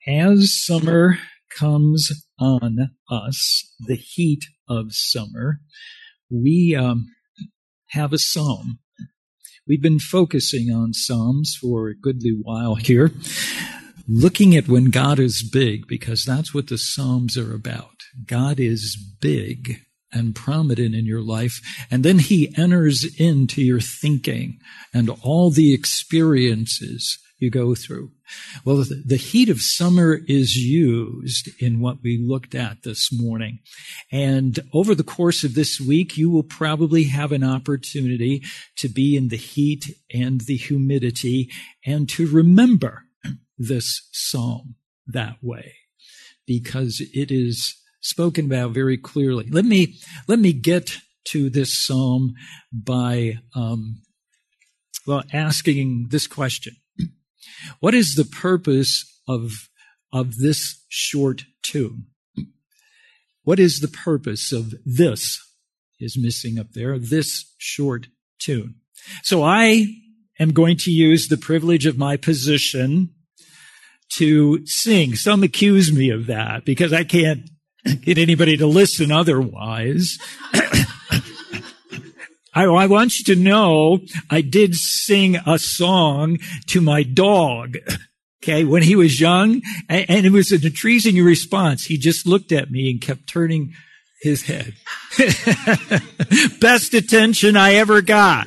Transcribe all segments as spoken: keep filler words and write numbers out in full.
as summer comes on us, the heat of summer, we um, have a psalm. We've been focusing on psalms for a goodly while here, looking at when God is big, because that's what the psalms are about. God is big and prominent in your life, and then he enters into your thinking and all the experiences you go through. Well, the heat of summer is used in what we looked at this morning. And over the course of this week, you will probably have an opportunity to be in the heat and the humidity and to remember this psalm that way, because it is spoken about very clearly. Let me, let me get to this psalm by, um, well, asking this question. What is the purpose of, of this short tune? What is the purpose of this, is missing up there, this short tune? So I am going to use the privilege of my position to sing. Some accuse me of that because I can't get anybody to listen otherwise. I, I want you to know I did sing a song to my dog, okay, when he was young, and, and it was an intriguing response. He just looked at me and kept turning his head. Best attention I ever got.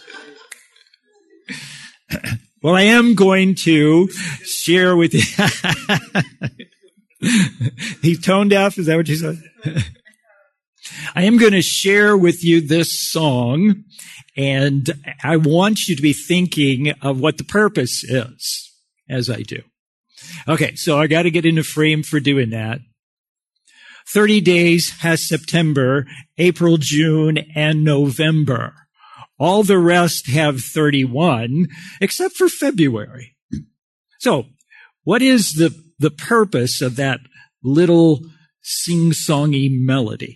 Well, I am going to share with you. He's tone deaf, is that what you said? I am going to share with you this song, and I want you to be thinking of what the purpose is as I do. Okay, so I got to get in a frame for doing that. thirty days has September, April, June, and November. All the rest have thirty-one, except for February. So, what is the, the purpose of that little sing-songy melody?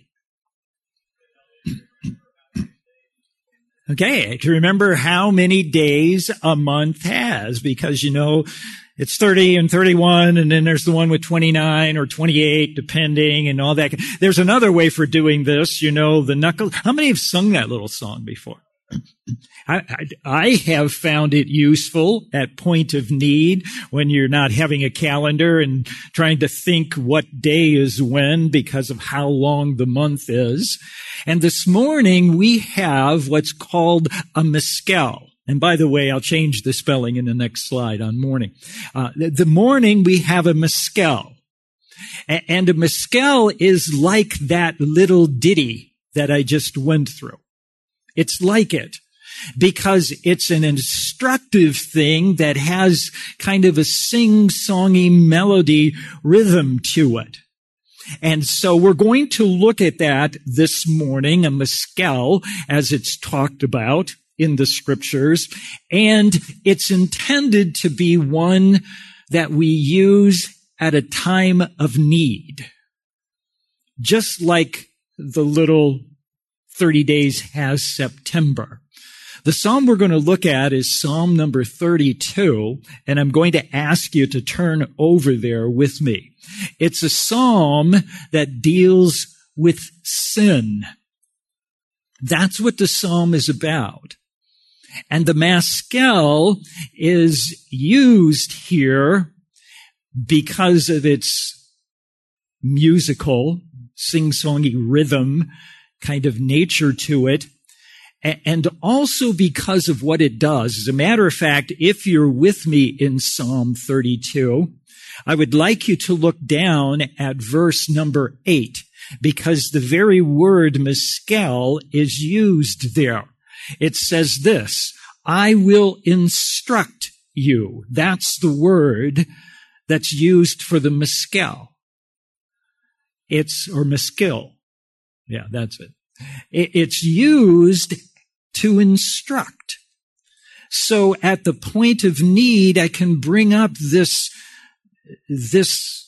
Okay, to remember how many days a month has, because, you know, it's thirty and thirty-one, and then there's the one with twenty-nine or twenty-eight, depending, and all that. There's another way for doing this, you know, the knuckle. How many have sung that little song before? I, I, I have found it useful at point of need when you're not having a calendar and trying to think what day is when because of how long the month is. And this morning we have what's called a meskel. And by the way, I'll change the spelling in the next slide on morning. Uh, the, the morning we have a meskel. A- and a meskel is like that little ditty that I just went through. It's like it because it's an instructive thing that has kind of a sing-songy melody rhythm to it. And so we're going to look at that this morning, a meskel, as it's talked about in the scriptures. And it's intended to be one that we use at a time of need. Just like the little thirty days has September. The psalm we're going to look at is Psalm number thirty-two, and I'm going to ask you to turn over there with me. It's a psalm that deals with sin. That's what the psalm is about. And the meskel is used here because of its musical, sing-songy rhythm, kind of nature to it, and also because of what it does. As a matter of fact, if you're with me in Psalm thirty-two, I would like you to look down at verse number eight, because the very word meskel is used there. It says this, I will instruct you. That's the word that's used for the meskel. It's, or meskel. Yeah, that's it. It's used to instruct. So at the point of need, I can bring up this, this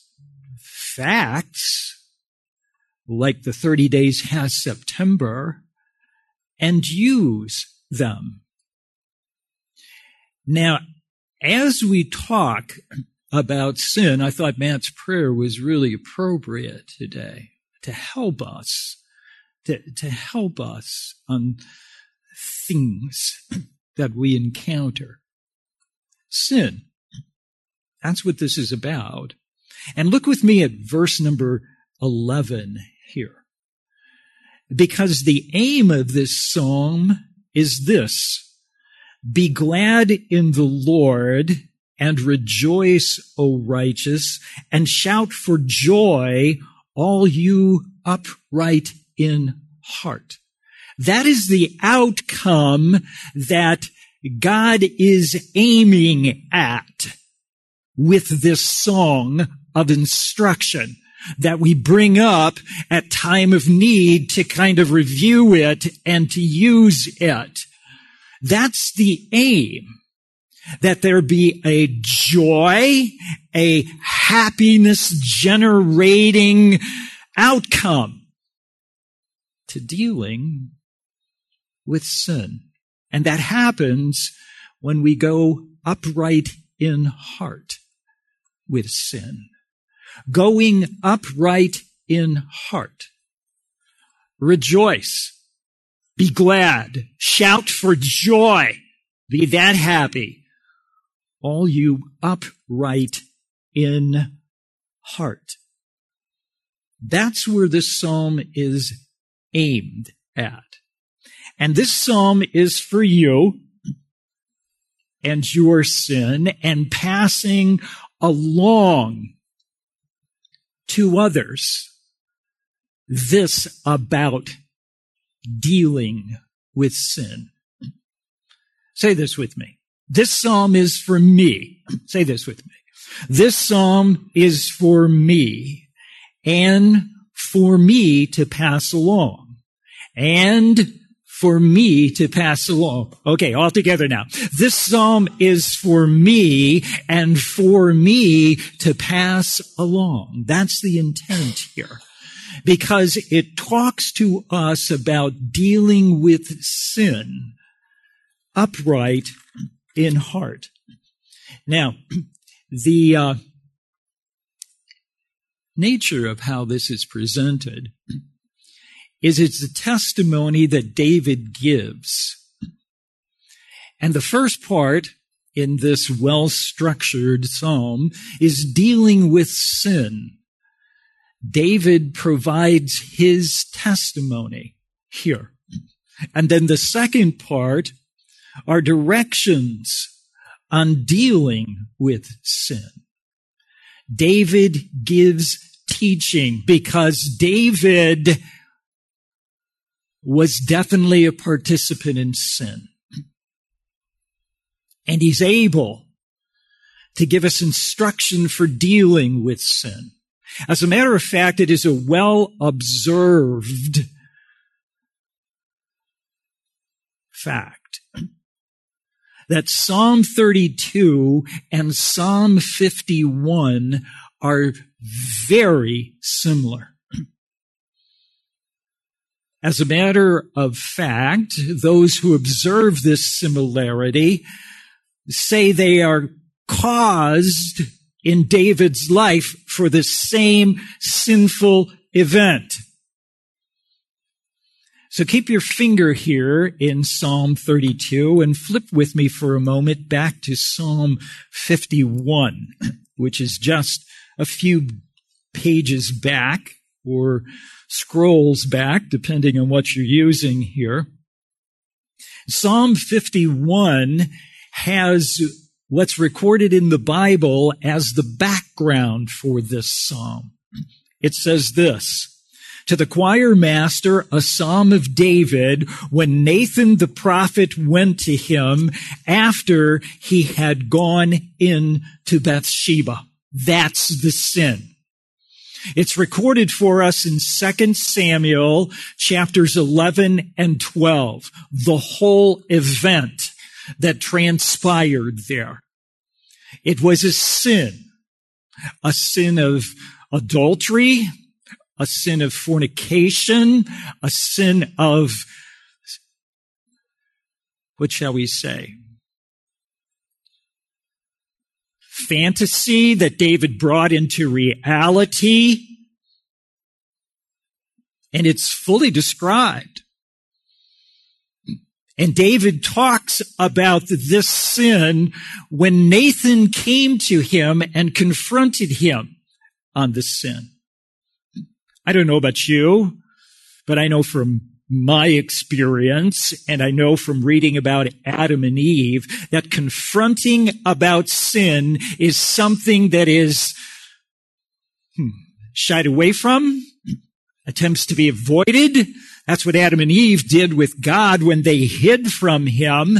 facts, like the thirty days has September, and use them. Now, as we talk about sin, I thought Matt's prayer was really appropriate today to help us, to, to help us on things that we encounter. Sin. That's what this is about. And look with me at verse number eleven here. Because the aim of this psalm is this: be glad in the Lord and rejoice, O righteous, and shout for joy, all you upright in heart. That is the outcome that God is aiming at with this song of instruction that we bring up at time of need to kind of review it and to use it. That's the aim, that there be a joy, a happiness-generating outcome to dealing with sin. And that happens when we go upright in heart with sin. Going upright in heart. Rejoice. Be glad. Shout for joy. Be that happy. All you upright in heart. That's where this psalm is aimed at. And this psalm is for you and your sin, and passing along to others this about dealing with sin. Say this with me. This psalm is for me. Say this with me. This psalm is for me, and for me to pass along, and for me to pass along. Okay, all together now. This psalm is for me and for me to pass along. That's the intent here, because it talks to us about dealing with sin upright in heart. Now, the uh, nature of how this is presented is it's a testimony that David gives. And the first part in this well-structured psalm is dealing with sin. David provides his testimony here. And then the second part are directions on dealing with sin. David gives teaching because David was definitely a participant in sin. And he's able to give us instruction for dealing with sin. As a matter of fact, it is a well-observed fact that Psalm thirty-two and Psalm fifty-one are very similar. As a matter of fact, those who observe this similarity say they are caused in David's life for the same sinful event. So keep your finger here in Psalm thirty-two and flip with me for a moment back to Psalm fifty-one, which is just a few pages back or scrolls back, depending on what you're using here. Psalm fifty-one has what's recorded in the Bible as the background for this psalm. It says this: to the choir master, a psalm of David, when Nathan the prophet went to him after he had gone in to Bathsheba. That's the sin. It's recorded for us in Second Samuel chapters eleven and twelve, the whole event that transpired there. It was a sin, a sin of adultery, a sin of fornication, a sin of, what shall we say, fantasy that David brought into reality. And it's fully described. And David talks about this sin when Nathan came to him and confronted him on this sin. I don't know about you, but I know from my experience, and I know from reading about Adam and Eve, that confronting about sin is something that is hmm, shied away from, attempts to be avoided. That's what Adam and Eve did with God when they hid from him,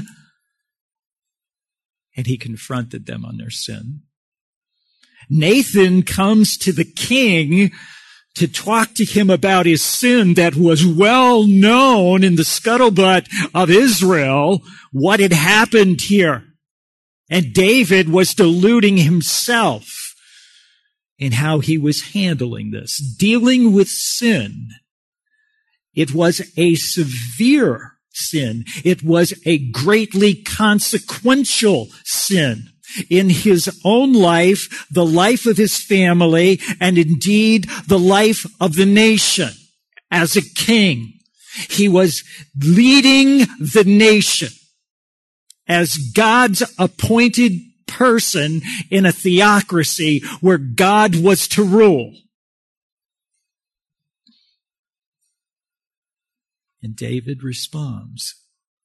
and he confronted them on their sin. Nathan comes to the king to talk to him about his sin that was well known in the scuttlebutt of Israel, what had happened here. And David was deluding himself in how he was handling this, dealing with sin. It was a severe sin. It was a greatly consequential sin in his own life, the life of his family, and indeed the life of the nation. As a king, he was leading the nation as God's appointed person in a theocracy where God was to rule. And David responds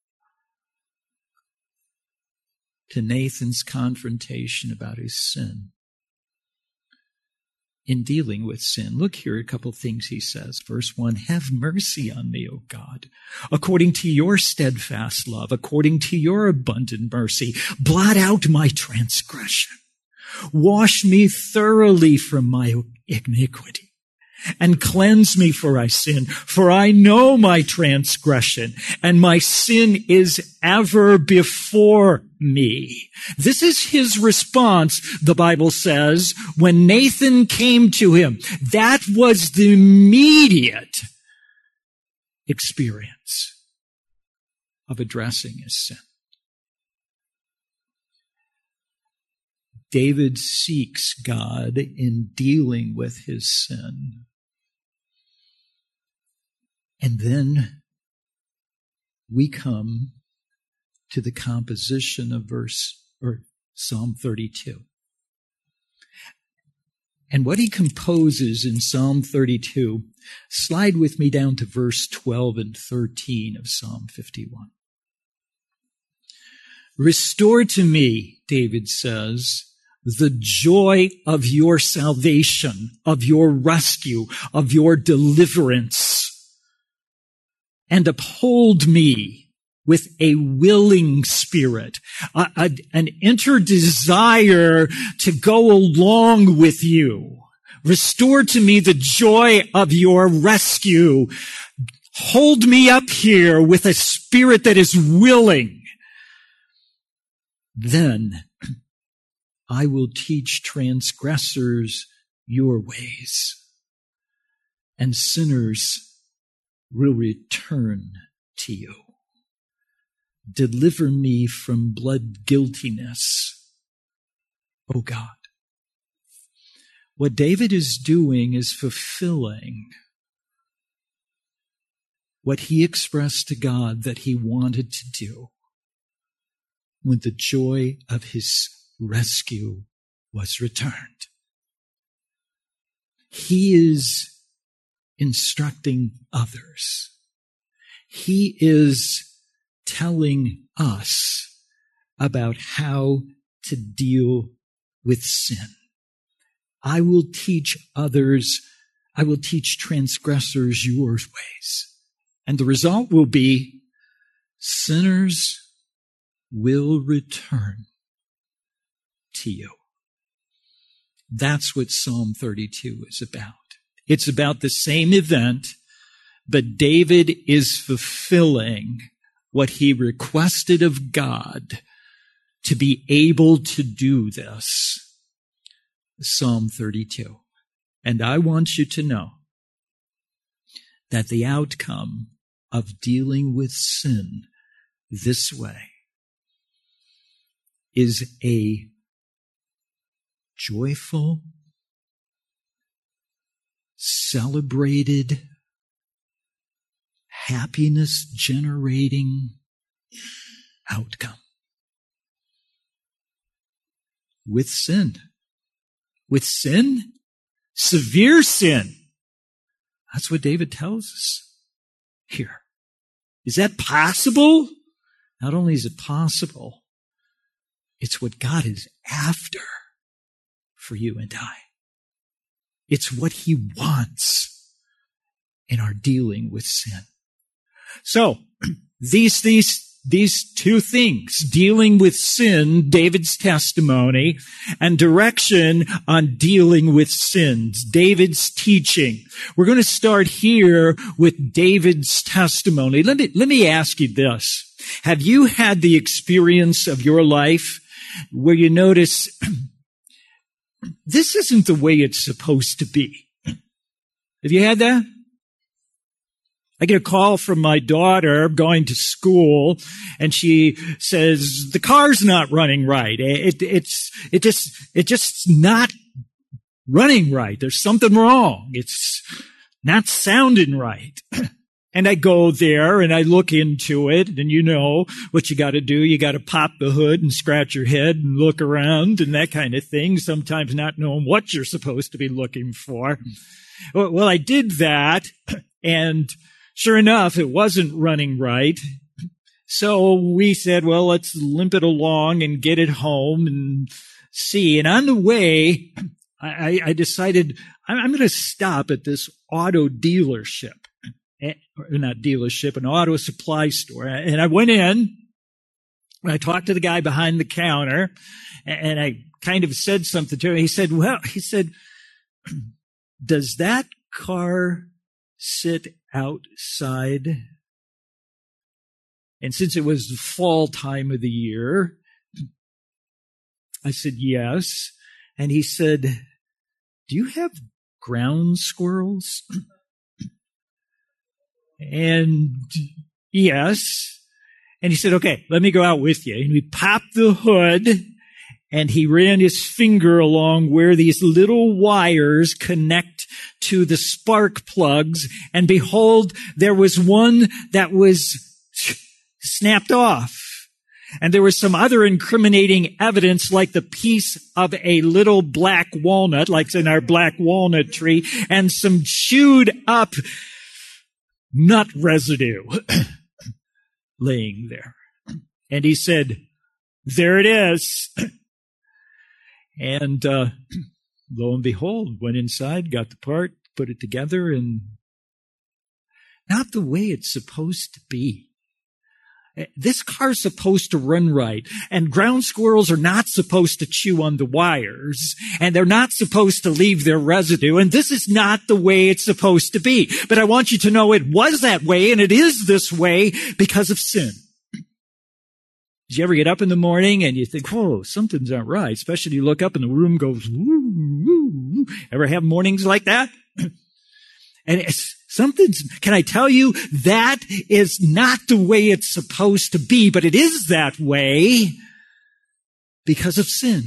to Nathan's confrontation about his sin. In dealing with sin, look here at a couple things he says. Verse one, have mercy on me, O God, according to your steadfast love, according to your abundant mercy. Blot out my transgression. Wash me thoroughly from my iniquity and cleanse me, for I sin. For I know my transgression, and my sin is ever before me. This is his response, the Bible says, when Nathan came to him. That was the immediate experience of addressing his sin. David seeks God in dealing with his sin. And then we come to the composition of verse or Psalm thirty-two. And what he composes in Psalm thirty-two, slide with me down to verse twelve and thirteen of Psalm fifty-one. Restore to me, David says, the joy of your salvation, of your rescue, of your deliverance, and uphold me with a willing spirit, a, a, an inner desire to go along with you. Restore to me the joy of your rescue. Hold me up here with a spirit that is willing. Then I will teach transgressors your ways, and sinners will return to you. Deliver me from blood guiltiness, O God. What David is doing is fulfilling what he expressed to God that he wanted to do when the joy of his rescue was returned. He is instructing others. He is telling us about how to deal with sin. I will teach others, I will teach transgressors your ways. And the result will be sinners will return to you. That's what Psalm thirty-two is about. It's about the same event, but David is fulfilling what he requested of God to be able to do this. Psalm thirty-two. And I want you to know that the outcome of dealing with sin this way is a joyful, celebrated, happiness-generating outcome. With sin. With sin? Severe sin. That's what David tells us here. Is that possible? Not only is it possible, it's what God is after for you and I. It's what he wants in our dealing with sin. So, these, these, these two things, dealing with sin, David's testimony, and direction on dealing with sins, David's teaching. We're going to start here with David's testimony. Let me, let me ask you this. Have you had the experience of your life where you notice this isn't the way it's supposed to be? Have you had that? I get a call from my daughter going to school, and she says, the car's not running right. It, it's, it just, it just not running right. There's something wrong. It's not sounding right. And I go there and I look into it, and you know what you got to do. You got to pop the hood and scratch your head and look around and that kind of thing, sometimes not knowing what you're supposed to be looking for. Well, I did that, and sure enough, it wasn't running right. So we said, well, let's limp it along and get it home and see. And on the way, I, I decided I'm going to stop at this auto dealership. Not dealership, an auto supply store. And I went in, and I talked to the guy behind the counter, and I kind of said something to him. He said, well, he said, does that car sit outside? And since it was the fall time of the year, I said, yes. And he said, do you have ground squirrels? And yes. And he said, okay, let me go out with you. And we popped the hood, and he ran his finger along where these little wires connect to the spark plugs. And behold, there was one that was snapped off. And there was some other incriminating evidence, like the piece of a little black walnut, like in our black walnut tree, and some chewed up nut residue laying there. And he said, there it is. And uh, lo and behold, went inside, got the part, put it together, and not the way it's supposed to be. This car's supposed to run right, and ground squirrels are not supposed to chew on the wires, and they're not supposed to leave their residue, and this is not the way it's supposed to be. But I want you to know it was that way, and it is this way because of sin. Did you ever get up in the morning and you think, whoa, something's not right, especially you look up and the room goes, woo, woo, woo. Ever have mornings like that? And it's something's, can I tell you, that is not the way it's supposed to be, but it is that way because of sin.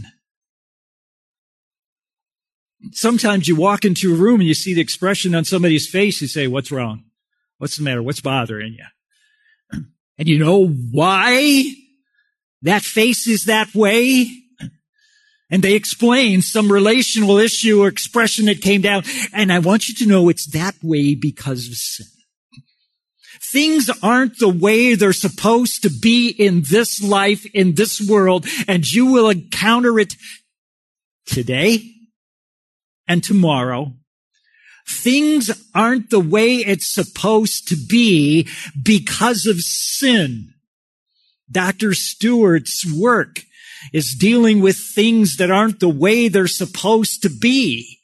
Sometimes you walk into a room and you see the expression on somebody's face, you say, what's wrong? What's the matter? What's bothering you? And you know why that face is that way? And they explain some relational issue or expression that came down. And I want you to know it's that way because of sin. Things aren't the way they're supposed to be in this life, in this world, and you will encounter it today and tomorrow. Things aren't the way it's supposed to be because of sin. Doctor Stewart's work is dealing with things that aren't the way they're supposed to be.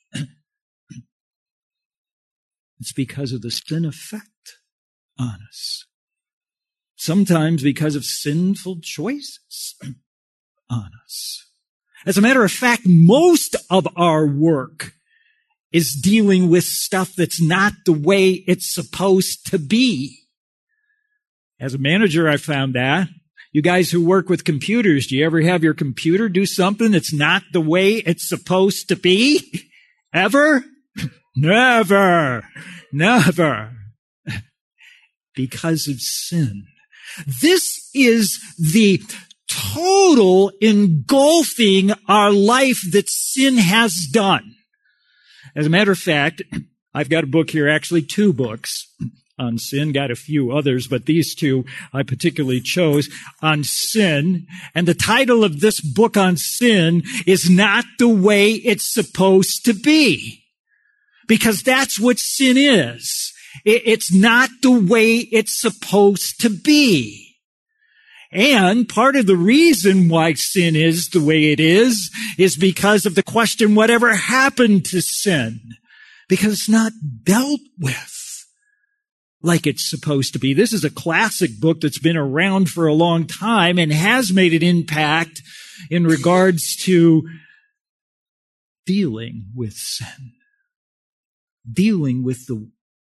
It's because of the sin effect on us. Sometimes because of sinful choices on us. As a matter of fact, most of our work is dealing with stuff that's not the way it's supposed to be. As a manager, I found that. You guys who work with computers, do you ever have your computer do something that's not the way it's supposed to be? Ever? Never. Never. Because of sin. This is the total engulfing our life that sin has done. As a matter of fact, I've got a book here, actually two books on sin, got a few others, but these two I particularly chose on sin. And the title of this book on sin is Not the Way It's Supposed to Be. Because that's what sin is. It's not the way it's supposed to be. And part of the reason why sin is the way it is, is because of the question, whatever happened to sin? Because it's not dealt with like it's supposed to be. This is a classic book that's been around for a long time and has made an impact in regards to dealing with sin. Dealing with the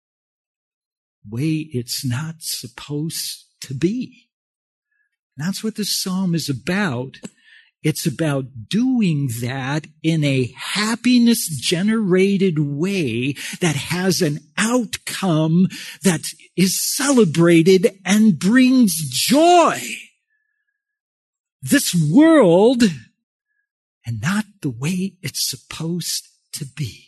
way it's not supposed to be. That's what this psalm is about. It's about doing that in a happiness-generated way that has an outcome that is celebrated and brings joy. This world, and not the way it's supposed to be.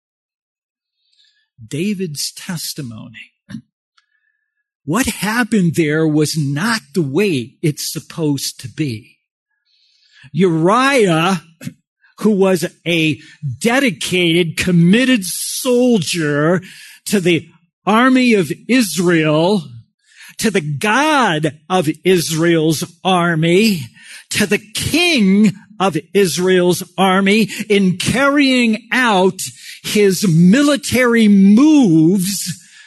David's testimony. What happened there was not the way it's supposed to be. Uriah, who was a dedicated, committed soldier to the army of Israel, to the God of Israel's army, to the king of Israel's army in carrying out his military moves,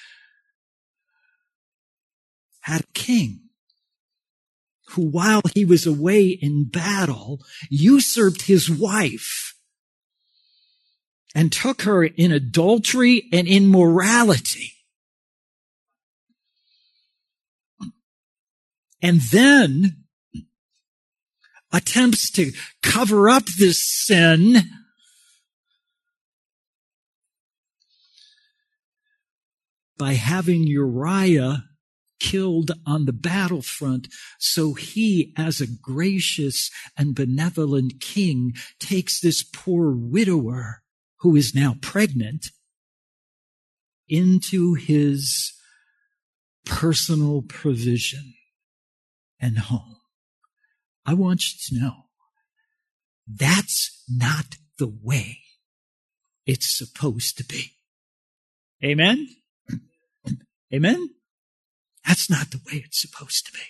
had a king who, while he was away in battle, usurped his wife and took her in adultery and immorality. And then attempts to cover up this sin by having Uriah killed on the battlefront, so he, as a gracious and benevolent king, takes this poor widower, who is now pregnant, into his personal provision and home. I want you to know, that's not the way it's supposed to be. Amen? Amen? That's not the way it's supposed to be.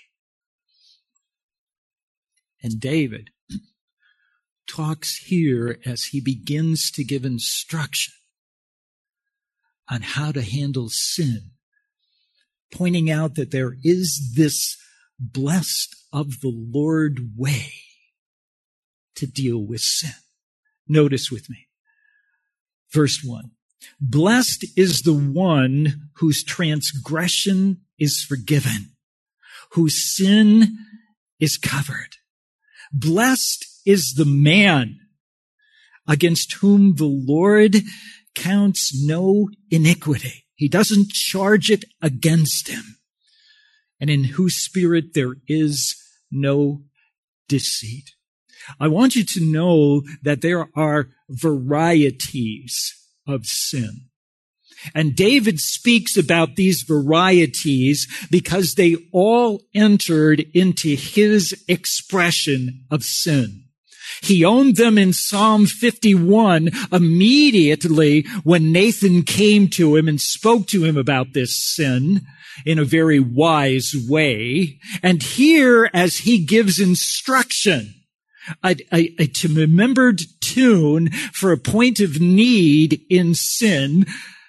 And David talks here as he begins to give instruction on how to handle sin, pointing out that there is this blessed of the Lord way to deal with sin. Notice with me. Verse one. Blessed is the one whose transgression is forgiven, whose sin is covered. Blessed is the man against whom the Lord counts no iniquity. He doesn't charge it against him, and in whose spirit there is no deceit. I want you to know that there are varieties of sin. And David speaks about these varieties because they all entered into his expression of sin. He owned them in Psalm fifty-one immediately when Nathan came to him and spoke to him about this sin in a very wise way. And here, as he gives instruction, A, a, a to remembered tune for a point of need in sin,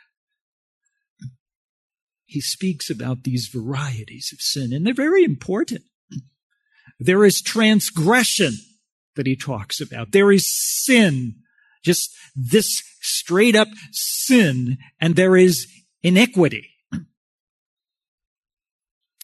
he speaks about these varieties of sin, and they're very important. There is transgression that he talks about. There is sin, just this straight up sin, and there is iniquity.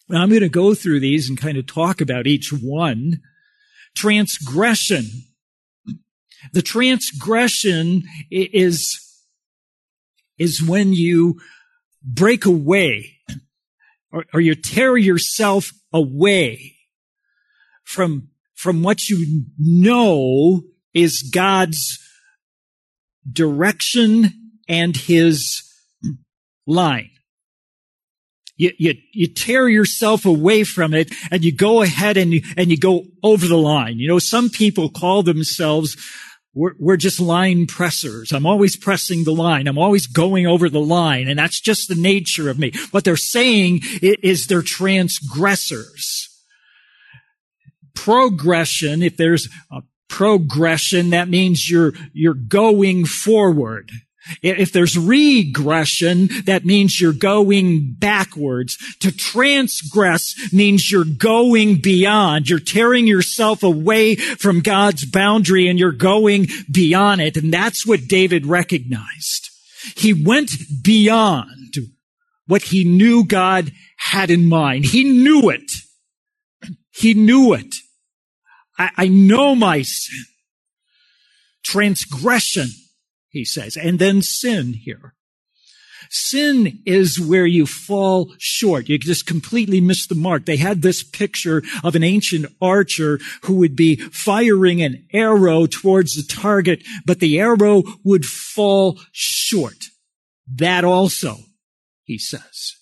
Now, I'm going to go through these and kind of talk about each one. Transgression. The transgression is, is when you break away or, or you tear yourself away from, from what you know is God's direction and his line. You, you, you tear yourself away from it and you go ahead and you, and you go over the line. You know, some people call themselves, we're, we're just line pressers. I'm always pressing the line. I'm always going over the line. And that's just the nature of me. What they're saying is they're transgressors. Progression, if there's a progression, that means you're, you're going forward. If there's regression, that means you're going backwards. To transgress means you're going beyond. You're tearing yourself away from God's boundary and you're going beyond it. And that's what David recognized. He went beyond what he knew God had in mind. He knew it. He knew it. I, I know my sin. Transgression, he says, and then sin here. Sin is where you fall short. You just completely miss the mark. They had this picture of an ancient archer who would be firing an arrow towards the target, but the arrow would fall short. That also, he says.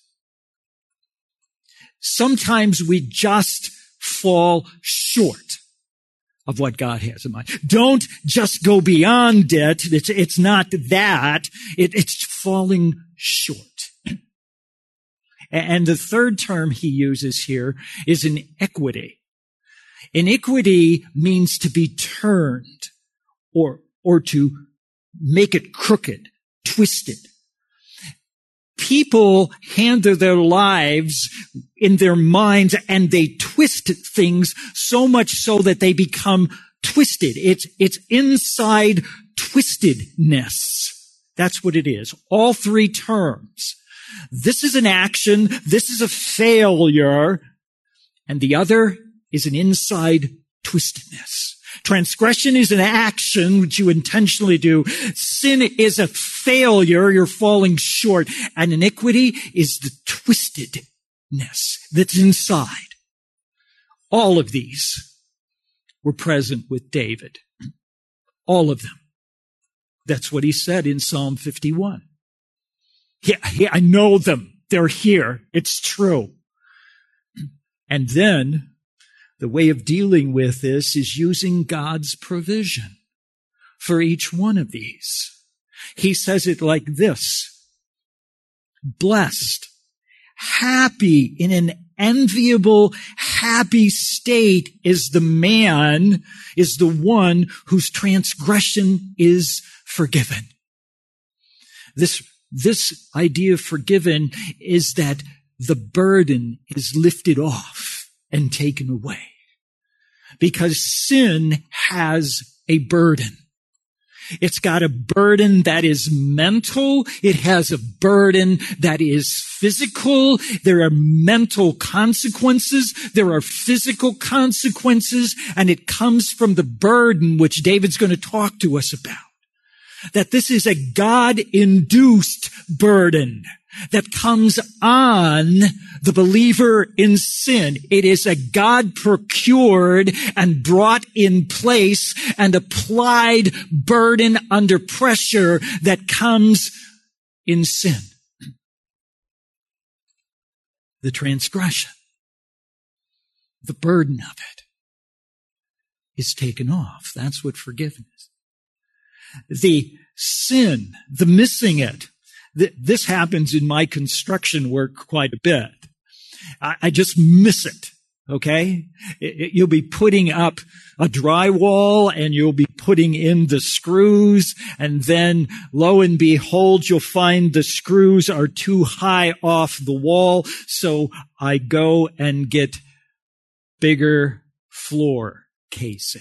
Sometimes we just fall short of what God has in mind. Don't just go beyond it. It's, it's not that. It, it's falling short. And the third term he uses here is iniquity. Iniquity means to be turned or, or to make it crooked, twisted. People handle their lives in their minds and they twist things so much so that they become twisted. It's, it's inside twistedness. That's what it is. All three terms. This is an action. This is a failure. And the other is an inside twistedness. Transgression is an action which you intentionally do. Sin is a failure. You're falling short. And iniquity is the twistedness that's inside. All of these were present with David. All of them. That's what he said in Psalm fifty-one. Yeah, yeah, I know them. They're here. It's true. And then the way of dealing with this is using God's provision for each one of these. He says it like this. Blessed, happy, in an enviable, happy state is the man, is the one whose transgression is forgiven. This, this idea of forgiven is that the burden is lifted off and taken away. Because sin has a burden. It's got a burden that is mental. It has a burden that is physical. There are mental consequences. There are physical consequences. And it comes from the burden which David's going to talk to us about. That this is a God-induced burden that comes on the believer in sin. It is a God-procured and brought in place and applied burden under pressure that comes in sin. The transgression, the burden of it is taken off. That's what forgiveness is. The sin, the missing it, this happens in my construction work quite a bit. I just miss it, okay? You'll be putting up a drywall and you'll be putting in the screws, and then lo and behold, you'll find the screws are too high off the wall, so I go and get bigger floor casing.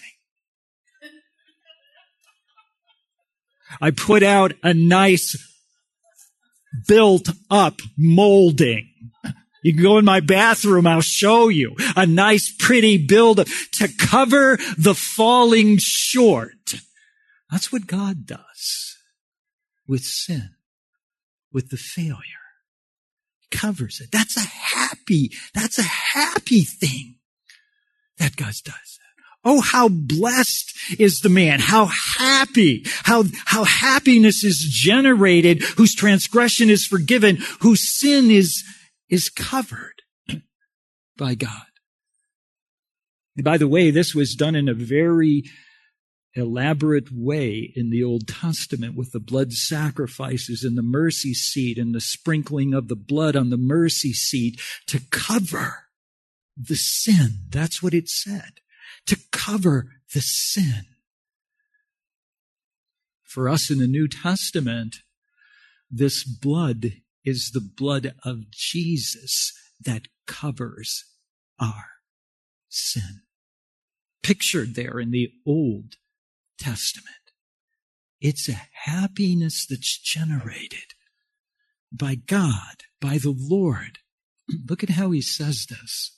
I put out a nice built up molding. You can go in my bathroom. I'll show you a nice, pretty build to cover the falling short. That's what God does with sin, with the failure. He covers it. That's a happy, that's a happy thing that God does. Oh, how blessed is the man. How happy, how, how happiness is generated, whose transgression is forgiven, whose sin is, is covered by God. And by the way, this was done in a very elaborate way in the Old Testament with the blood sacrifices and the mercy seat and the sprinkling of the blood on the mercy seat to cover the sin. That's what it said. To cover the sin. For us in the New Testament, this blood is the blood of Jesus that covers our sin. Pictured there in the Old Testament. It's a happiness that's generated by God, by the Lord. Look at how he says this.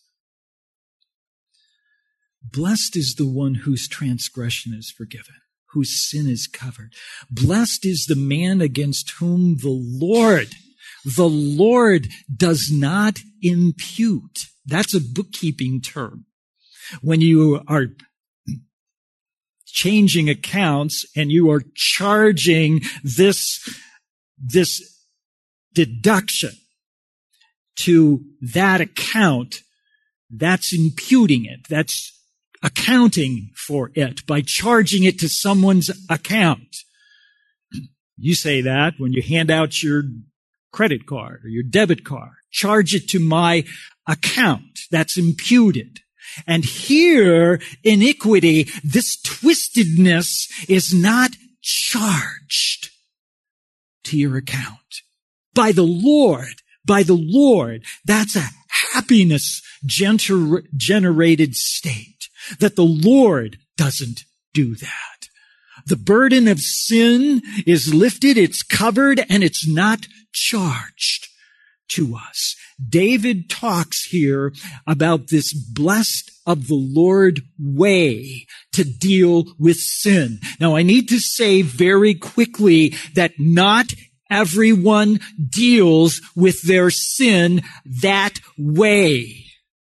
Blessed is the one whose transgression is forgiven, whose sin is covered. Blessed is the man against whom the Lord, the Lord does not impute. That's a bookkeeping term. When you are changing accounts and you are charging this, this deduction to that account, that's imputing it. That's accounting for it by charging it to someone's account. You say that when you hand out your credit card or your debit card. Charge it to my account. That's imputed. And here, iniquity, this twistedness is not charged to your account. By the Lord, by the Lord, that's a happiness gener- generated state. That the Lord doesn't do that. The burden of sin is lifted, it's covered, and it's not charged to us. David talks here about this blessed of the Lord way to deal with sin. Now, I need to say very quickly that not everyone deals with their sin that way.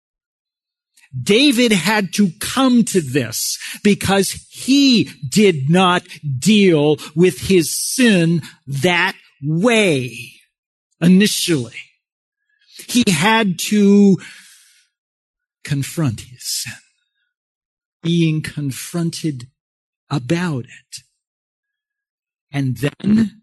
David had to come to this because he did not deal with his sin that way initially. He had to confront his sin, being confronted about it. And then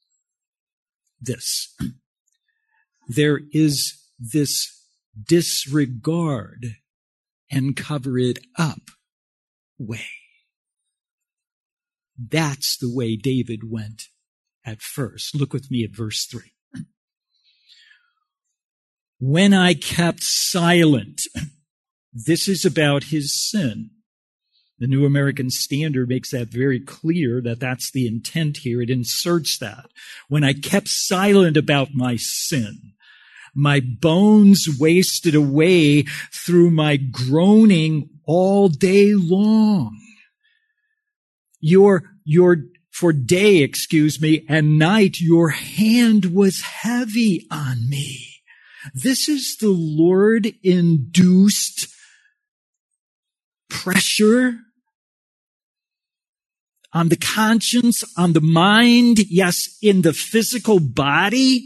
this, there is this disregard and cover it up way. That's the way David went at first. Look with me at verse three. When I kept silent, this is about his sin. The New American Standard makes that very clear that that's the intent here. It inserts that. When I kept silent about my sin, my bones wasted away through my groaning all day long. Your, your, for day, excuse me, and night, your hand was heavy on me. This is the Lord-induced pressure on the conscience, on the mind, yes, in the physical body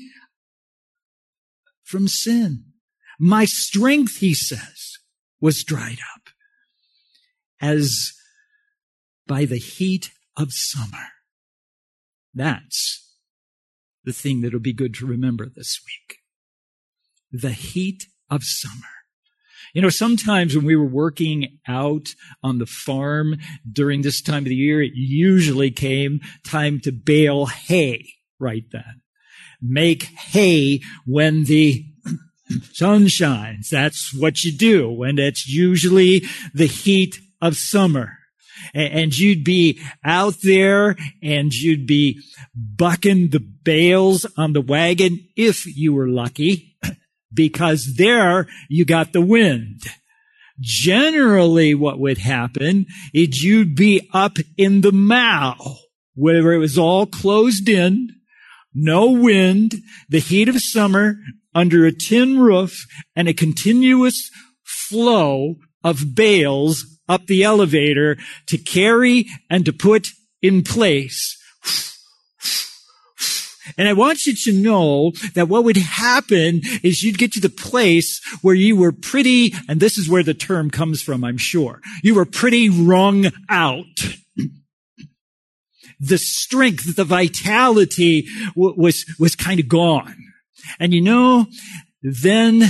from sin. My strength, he says, was dried up as by the heat of summer. That's the thing that'll be good to remember this week. The heat of summer. You know, sometimes when we were working out on the farm during this time of the year, it usually came time to bale hay right then. Make hay when the sun shines. That's what you do. And it's usually the heat of summer. And you'd be out there and you'd be bucking the bales on the wagon if you were lucky. because there you got the wind. Generally, what would happen is you'd be up in the mow, where it was all closed in, no wind, the heat of summer, under a tin roof, and a continuous flow of bales up the elevator to carry and to put in place. And I want you to know that what would happen is you'd get to the place where you were pretty, and this is where the term comes from, I'm sure. You were pretty wrung out. The strength, the vitality w- was, was kind of gone. And you know, then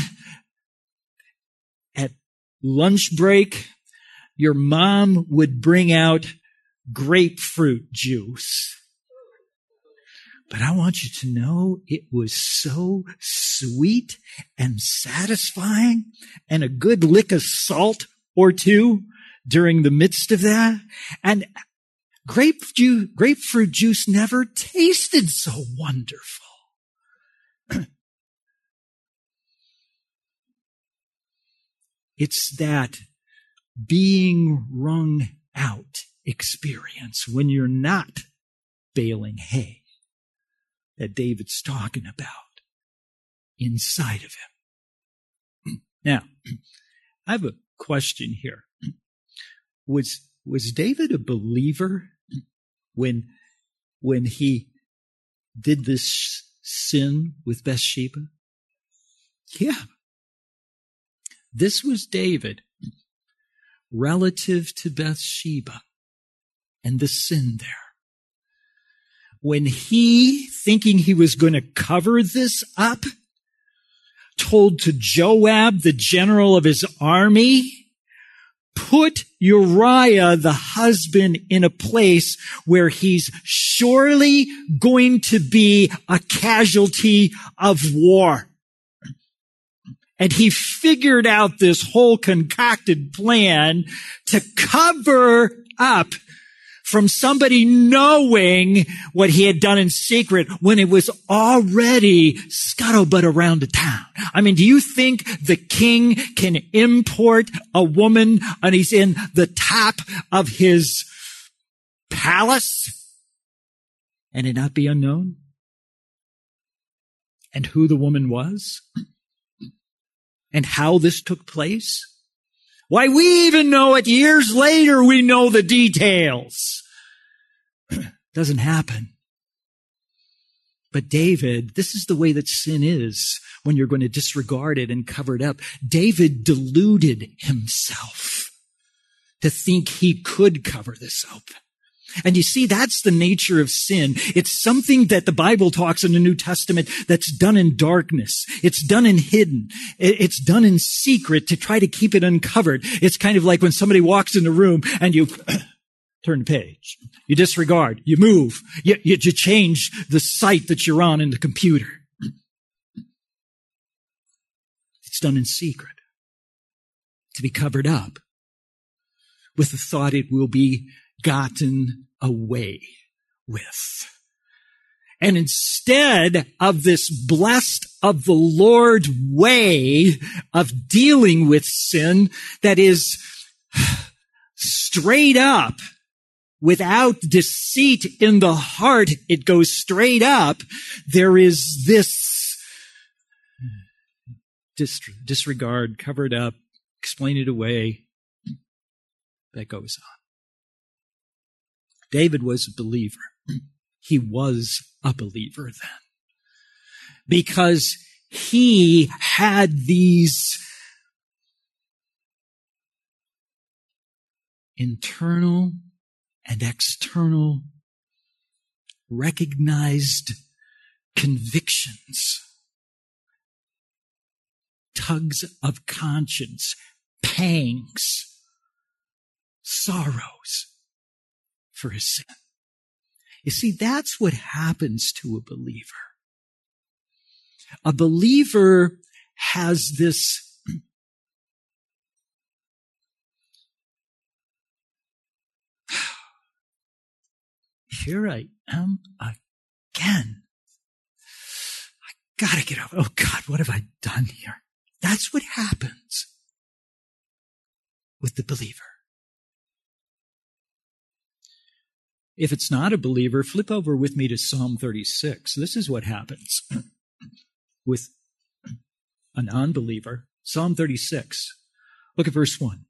at lunch break, your mom would bring out grapefruit juice. But I want you to know it was so sweet and satisfying, and a good lick of salt or two during the midst of that. And grape ju- grapefruit juice never tasted so wonderful. It's that being wrung out experience when you're not baling hay that David's talking about inside of him. Now, I have a question here. Was, was David a believer when, when he did this sin with Bathsheba? Yeah. This was David relative to Bathsheba and the sin there. When he, thinking he was going to cover this up, told to Joab, the general of his army, put Uriah, the husband, in a place where he's surely going to be a casualty of war. And he figured out this whole concocted plan to cover up from somebody knowing what he had done in secret when it was already scuttlebutt around the town. I mean, do you think the king can import a woman and he's in the top of his palace and it not be unknown? And who the woman was? And how this took place? Why, we even know it years later. We know the details. Doesn't happen. But David, this is the way that sin is when you're going to disregard it and cover it up. David deluded himself to think he could cover this up. And you see, that's the nature of sin. It's something that the Bible talks in the New Testament that's done in darkness. It's done in hidden. It's done in secret to try to keep it uncovered. It's kind of like when somebody walks in the room and you turn the page. You disregard. You move. You, you, you change the site that you're on in the computer. It's done in secret to be covered up with the thought it will be gotten away with. And instead of this blessed of the Lord way of dealing with sin that is straight up, without deceit in the heart, it goes straight up, there is this dis- disregard, covered up, explain it away, that goes on. David was a believer. He was a believer then. Because he had these internal and external recognized convictions, tugs of conscience, pangs, sorrows for his sin. You see, that's what happens to a believer. A believer has this here I am again. I gotta get over. Oh God, what have I done here? That's what happens with the believer. If it's not a believer, flip over with me to Psalm thirty-six. This is what happens with a non-believer. Psalm thirty-six. Look at verse one.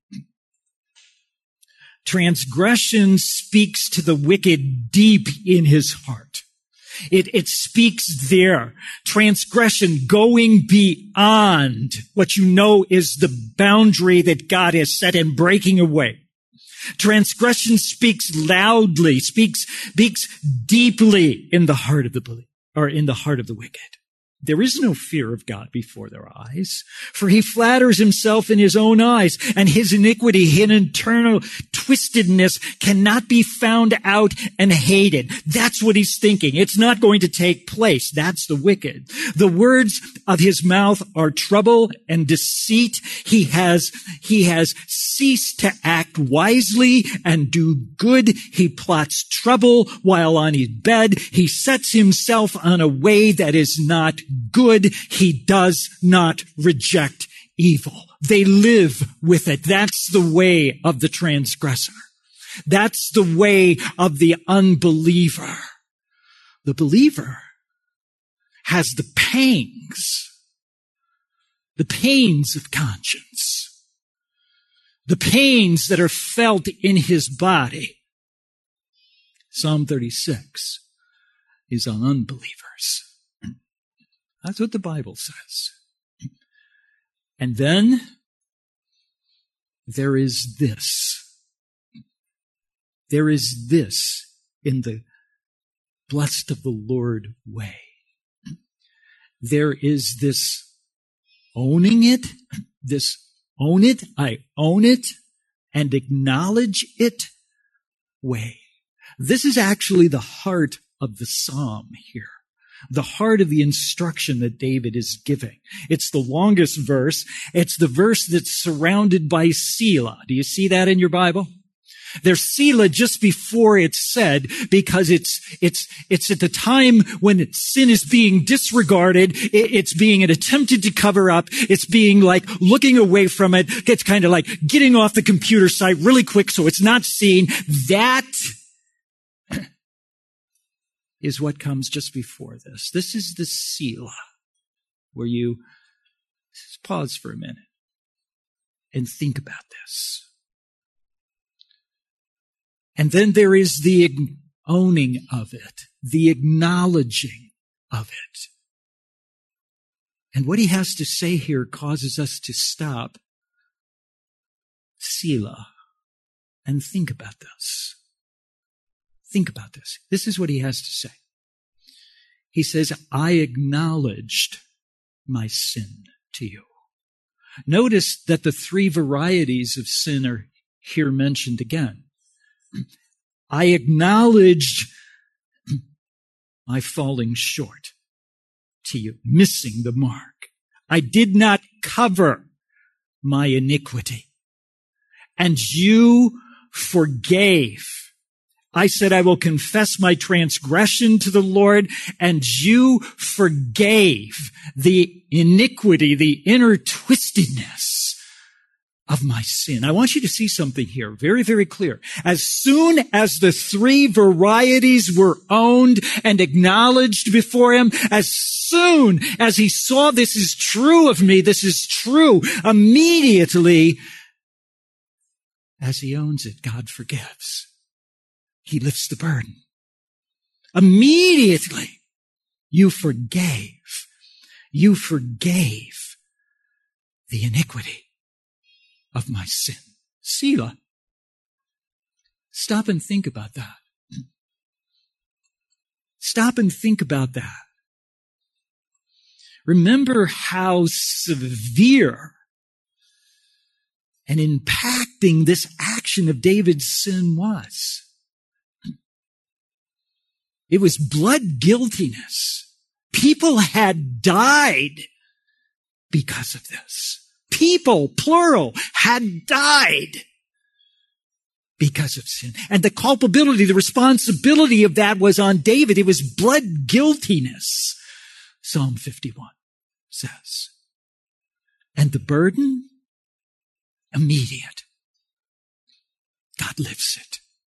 Transgression speaks to the wicked deep in his heart. It, it speaks there. Transgression going beyond what you know is the boundary that God has set and breaking away. Transgression speaks loudly, speaks, speaks deeply in the heart of the believer, or in the heart of the wicked. There is no fear of God before their eyes, for he flatters himself in his own eyes, and his iniquity, his internal twistedness cannot be found out and hated. That's what he's thinking. It's not going to take place. That's the wicked. The words of his mouth are trouble and deceit. He has, he has ceased to act wisely and do good. He plots trouble while on his bed. He sets himself on a way that is not good. He does not reject evil. They live with it. That's the way of the transgressor. That's the way of the unbeliever. The believer has the pangs, the pains of conscience, the pains that are felt in his body. Psalm thirty-six is on unbelievers. That's what the Bible says. And then there is this. There is this in the blessed of the Lord way. There is this owning it, this own it, I own it, and acknowledge it way. This is actually the heart of the psalm here. The heart of the instruction that David is giving. It's the longest verse. It's the verse that's surrounded by Selah. Do you see that in your Bible? There's Selah just before it's said because it's, it's, it's at the time when sin is being disregarded. It's being attempted to cover up. It's being like looking away from it. It's kind of like getting off the computer site really quick so it's not seen. That is what comes just before this. This is the Selah, where you just pause for a minute and think about this. And then there is the owning of it, the acknowledging of it. And what he has to say here causes us to stop, Selah, and think about this. Think about this. This is what he has to say. He says, I acknowledged my sin to you. Notice that the three varieties of sin are here mentioned again. I acknowledged my falling short to you, missing the mark. I did not cover my iniquity. And you forgave. I said, I will confess my transgression to the Lord, and you forgave the iniquity, the inner twistedness of my sin. I want you to see something here, very, very clear. As soon as the three varieties were owned and acknowledged before him, as soon as he saw this is true of me, this is true, immediately, as he owns it, God forgives. He lifts the burden. Immediately, you forgave. You forgave the iniquity of my sin. Selah. Stop and think about that. Stop and think about that. Remember how severe and impacting this action of David's sin was. It was blood guiltiness. People had died because of this. People, plural, had died because of sin. And the culpability, the responsibility of that was on David. It was blood guiltiness. Psalm fifty-one says. And the burden, immediate. God lifts it.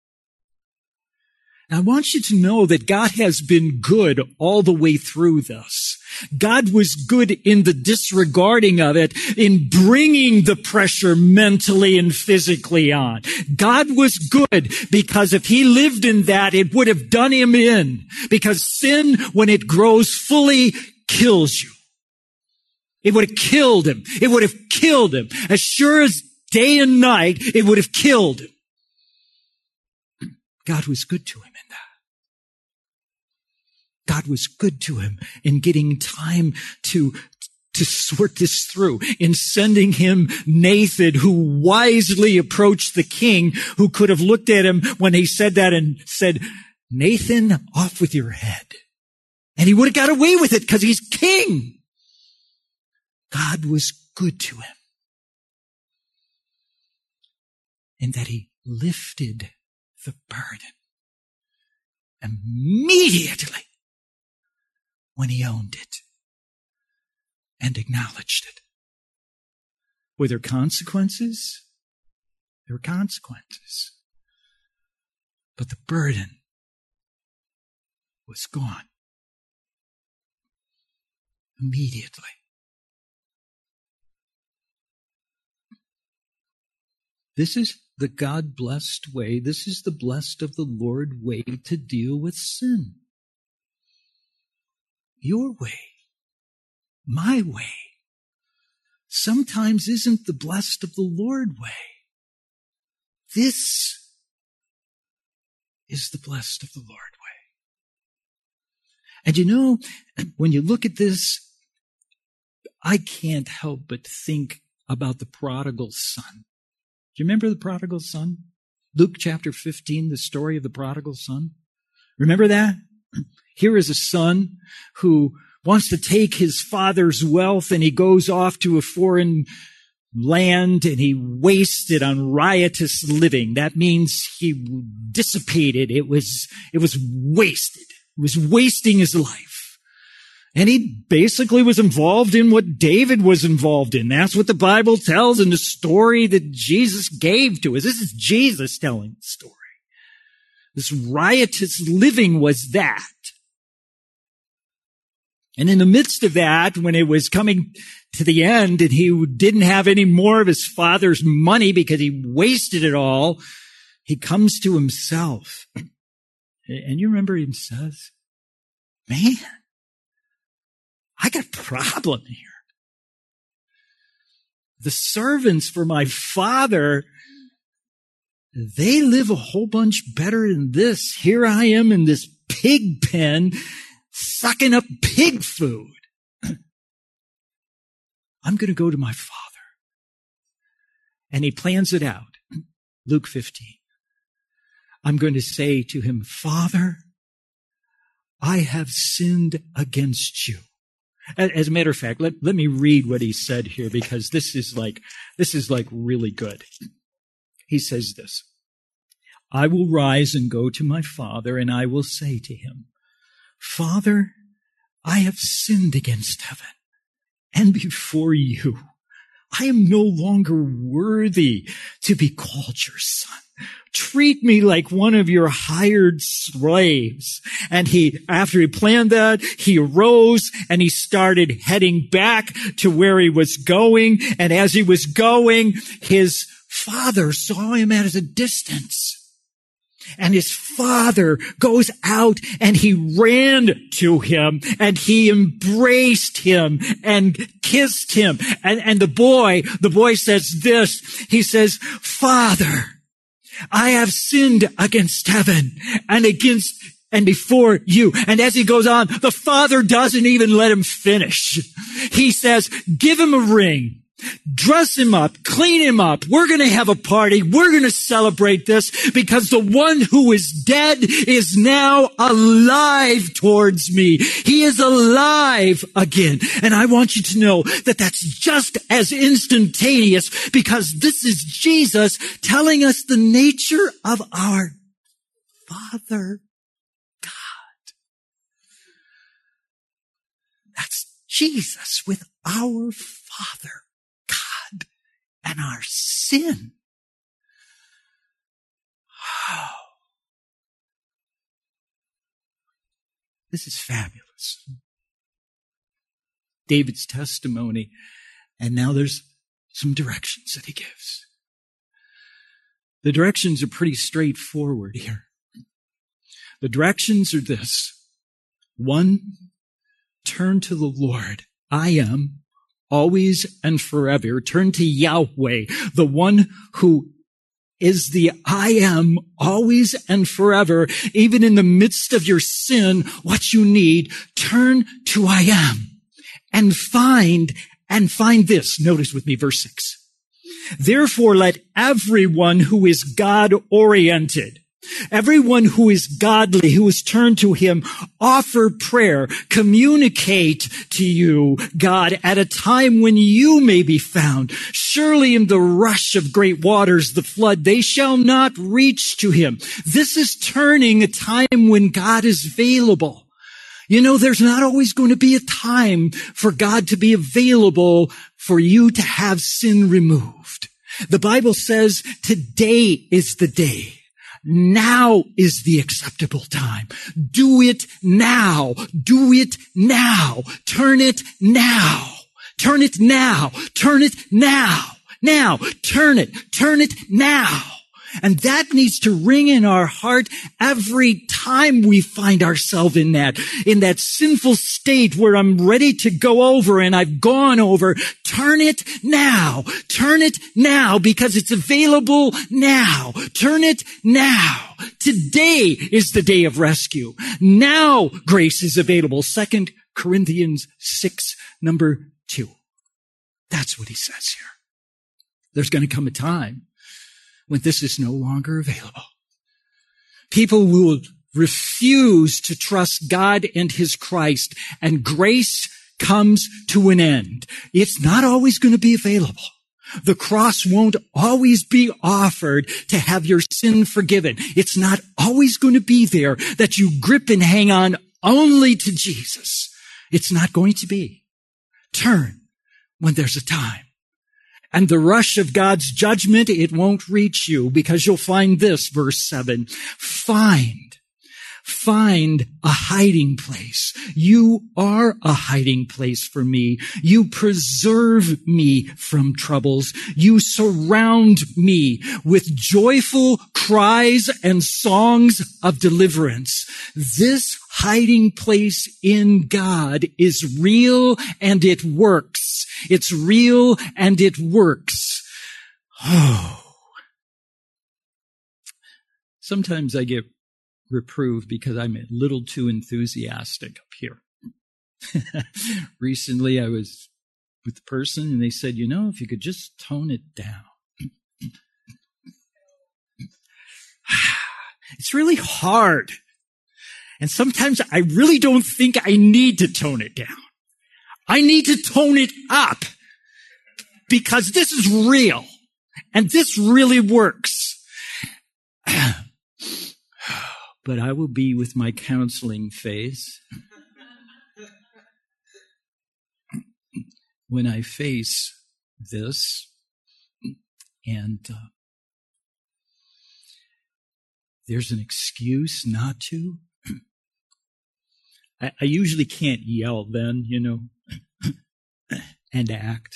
And I want you to know that God has been good all the way through this. God was good in the disregarding of it, in bringing the pressure mentally and physically on. God was good because if he lived in that, it would have done him in. Because sin, when it grows fully, kills you. It would have killed him. It would have killed him. As sure as day and night, it would have killed him. God was good to him in that. God was good to him in getting time to, to sort this through, in sending him Nathan, who wisely approached the king, who could have looked at him when he said that and said, Nathan, off with your head. And he would have got away with it because he's king. God was good to him in that he lifted the burden immediately when he owned it and acknowledged it. Were there consequences? There were consequences. But the burden was gone immediately. This is the God-blessed way. This is the blessed of the Lord way to deal with sin. Your way, my way, sometimes isn't the blessed of the Lord way. This is the blessed of the Lord way. And you know, when you look at this, I can't help but think about the prodigal son. Do you remember the prodigal son? Luke chapter fifteen, the story of the prodigal son. Remember that? Here is a son who wants to take his father's wealth, and he goes off to a foreign land and he wastes it on riotous living. That means he dissipated. It was, it was wasted. It was wasting his life. And he basically was involved in what David was involved in. That's what the Bible tells in the story that Jesus gave to us. This is Jesus telling the story. This riotous living was that. And in the midst of that, when it was coming to the end and he didn't have any more of his father's money because he wasted it all, he comes to himself. And you remember he says, man, I got a problem here. The servants for my father, they live a whole bunch better than this. Here I am in this pig pen, sucking up pig food. I'm going to go to my father. And he plans it out. Luke fifteen. I'm going to say to him, Father, I have sinned against you. As a matter of fact, let, let me read what he said here, because this is like, this is like really good. He says this, I will rise and go to my father, and I will say to him, Father, I have sinned against heaven and before you. I am no longer worthy to be called your son. Treat me like one of your hired slaves. And he, after he planned that, he arose and he started heading back to where he was going. And as he was going, his father saw him at a distance. And his father goes out and he ran to him and he embraced him and kissed him. And, and the boy, the boy says this, he says, Father, I have sinned against heaven and against and before you. And as he goes on, the father doesn't even let him finish. He says, give him a ring. Dress him up, clean him up. We're going to have a party. We're going to celebrate this because the one who is dead is now alive towards me. He is alive again. And I want you to know that that's just as instantaneous, because this is Jesus telling us the nature of our Father God. That's Jesus with our Father, God, and our sin. Oh, this is fabulous. David's testimony, and now there's some directions that he gives. The directions are pretty straightforward here. The directions are this. One, turn to the Lord. I am always and forever. Turn to Yahweh, the one who is the I am always and forever. Even in the midst of your sin, what you need, turn to I am and find, and find this. Notice with me verse six. Therefore, let everyone who is God-oriented, everyone who is godly, who is turned to him, offer prayer, communicate to you, God, at a time when you may be found. Surely in the rush of great waters, the flood, they shall not reach to him. This is turning a time when God is available. You know, there's not always going to be a time for God to be available for you to have sin removed. The Bible says today is the day. Now is the acceptable time. Do it now. Do it now. Turn it now. Turn it now. Turn it now. Now. Turn it. Turn it now. And that needs to ring in our heart every time we find ourselves in that, in that sinful state where I'm ready to go over and I've gone over. Turn it now. Turn it now because it's available now. Turn it now. Today is the day of rescue. Now grace is available. Second Corinthians six, number two. That's what he says here. There's going to come a time when this is no longer available. People will refuse to trust God and his Christ, and grace comes to an end. It's not always going to be available. The cross won't always be offered to have your sin forgiven. It's not always going to be there that you grip and hang on only to Jesus. It's not going to be. Turn when there's a time. And the rush of God's judgment, it won't reach you because you'll find this, verse seven. Find, find a hiding place. You are a hiding place for me. You preserve me from troubles. You surround me with joyful cries and songs of deliverance. This hiding place in God is real and it works. It's real and it works. Oh. Sometimes I get reproved because I'm a little too enthusiastic up here. Recently I was with a person and they said, you know, if you could just tone it down. It's really hard. And sometimes I really don't think I need to tone it down. I need to tone it up because this is real and this really works. But I will be with my counseling face when I face this, and uh, there's an excuse not to. I, I usually can't yell then, you know, and act.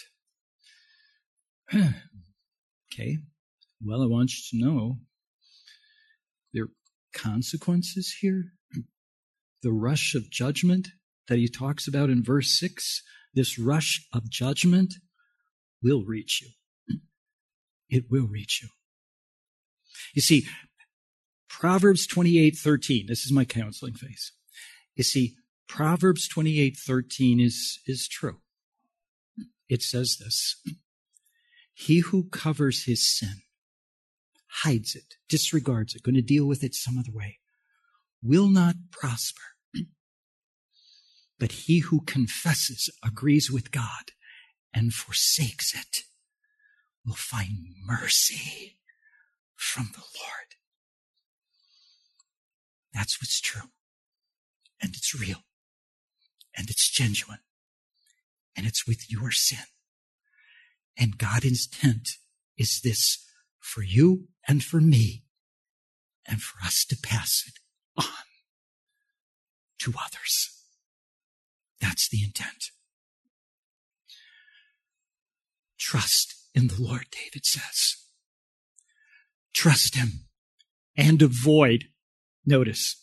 Okay, well, I want you to know there are consequences here. The rush of judgment that he talks about in verse six, this rush of judgment will reach you. It will reach you. You see, Proverbs twenty-eight thirteen, this is my counseling face. You see, Proverbs twenty-eight thirteen is, is true. It says this, he who covers his sin, hides it, disregards it, going to deal with it some other way, will not prosper. But he who confesses, agrees with God, and forsakes it, will find mercy from the Lord. That's what's true. And it's real. And it's genuine. and it's with your sin. And God's intent is this for you and for me, and for us to pass it on to others. That's the intent. Trust in the Lord, David says. Trust him and avoid. Notice,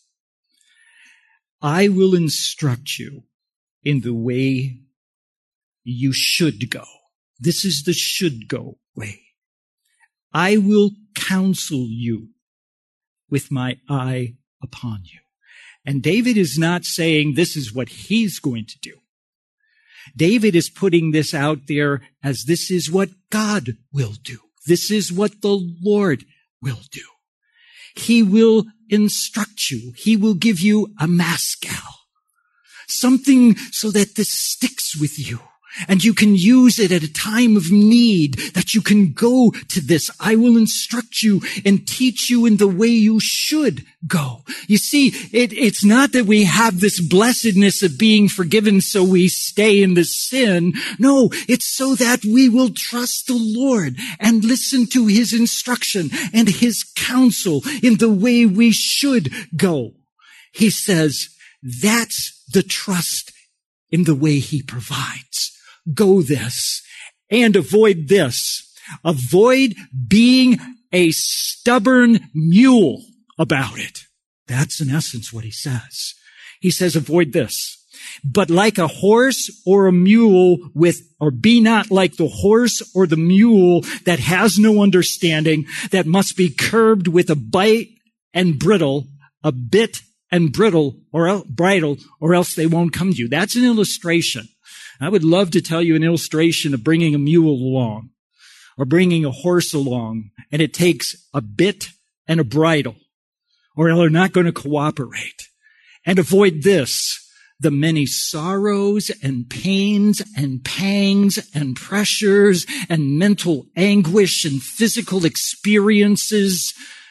I will instruct you in the way you should go. This is the should go way. I will counsel you with my eye upon you. And David is not saying this is what he's going to do. David is putting this out there as this is what God will do. This is what the Lord will do. He will instruct you. He will give you a maskal, something so that this sticks with you. And you can use it at a time of need, that you can go to this. I will instruct you and teach you in the way you should go. You see, it, it's not that we have this blessedness of being forgiven so we stay in the sin. No, it's so that we will trust the Lord and listen to his instruction and his counsel in the way we should go. He says, that's the trust in the way he provides. Go this and avoid this. Avoid being a stubborn mule about it. That's in essence what he says. He says, avoid this. But like a horse or a mule with, or be not like the horse or the mule that has no understanding, that must be curbed with a bite and bridle, a bit and brittle or el- bridle, or else they won't come to you. That's an illustration. I would love to tell you an illustration of bringing a mule along or bringing a horse along, and it takes a bit and a bridle, or they're not going to cooperate. And avoid this, the many sorrows and pains and pangs and pressures and mental anguish and physical experiences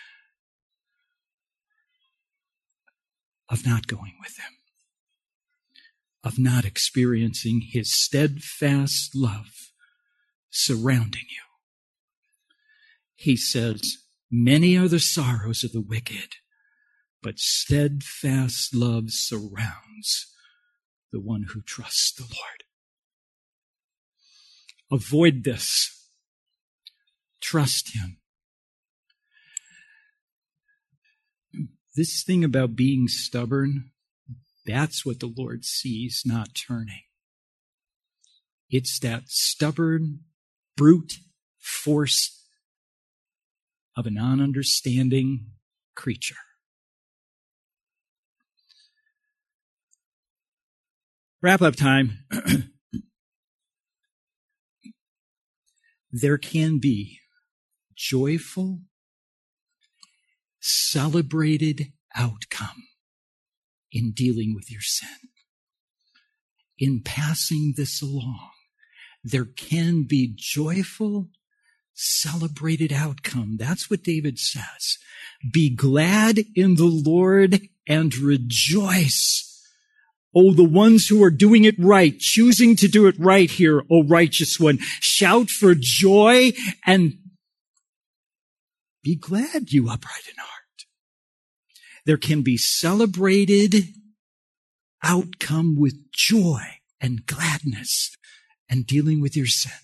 of not going with him, of not experiencing his steadfast love surrounding you. He says, many are the sorrows of the wicked, but steadfast love surrounds the one who trusts the Lord. Avoid this. Trust him. This thing about being stubborn, that's what the Lord sees, not turning. It's that stubborn, brute force of a non-understanding creature. Wrap-up time. There can be joyful, celebrated outcome in dealing with your sin. In passing this along, there can be joyful, celebrated outcome. That's what David says. Be glad in the Lord and rejoice. Oh, the ones who are doing it right, choosing to do it right here, O righteous one, shout for joy and be glad, you upright in heart. There can be celebrated outcome with joy and gladness and dealing with your sin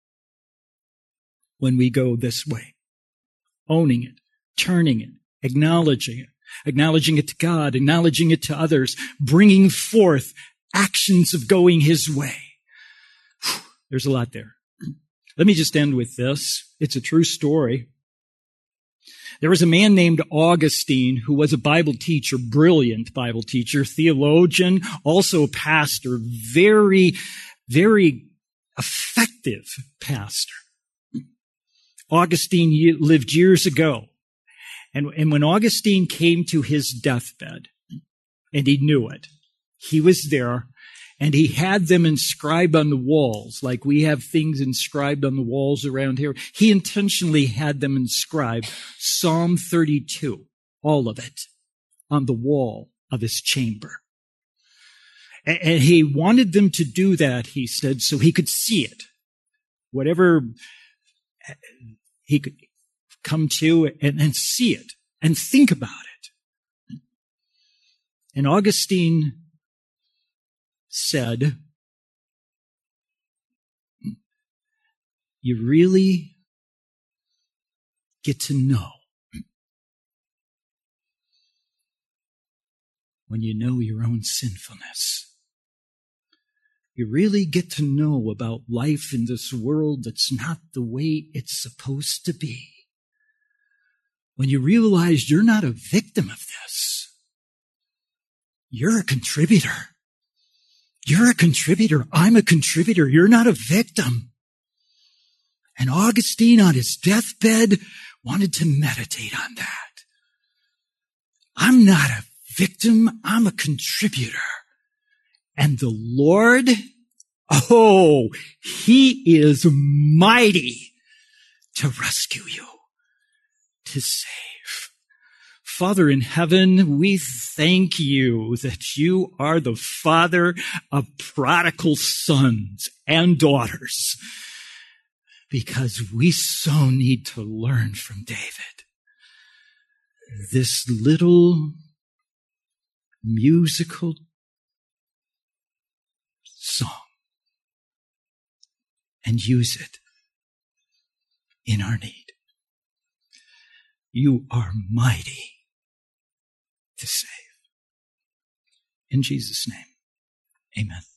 when we go this way, owning it, turning it, acknowledging it, acknowledging it to God, acknowledging it to others, bringing forth actions of going his way. Whew, there's a lot there. Let me just end with this. It's a true story. There was a man named Augustine who was a Bible teacher, brilliant Bible teacher, theologian, also a pastor, very, very effective pastor. Augustine lived years ago. And, and when Augustine came to his deathbed, and he knew it, he was there, and he had them inscribed on the walls, like we have things inscribed on the walls around here. He intentionally had them inscribed, Psalm thirty-two, all of it, on the wall of his chamber. And he wanted them to do that, he said, so he could see it. Whatever he could come to and, and see it and think about it. And Augustine said, you really get to know when you know your own sinfulness. You really get to know about life in this world that's not the way it's supposed to be. When you realize you're not a victim of this. You're a contributor. You're a contributor. I'm a contributor. You're not a victim. And Augustine on his deathbed wanted to meditate on that. I'm not a victim. I'm a contributor. And the Lord, oh, he is mighty to rescue you, to save. Father in heaven, we thank you that you are the Father of prodigal sons and daughters, because we so need to learn from David. This little musical song and use it in our need. You are mighty to save. In Jesus' name, amen.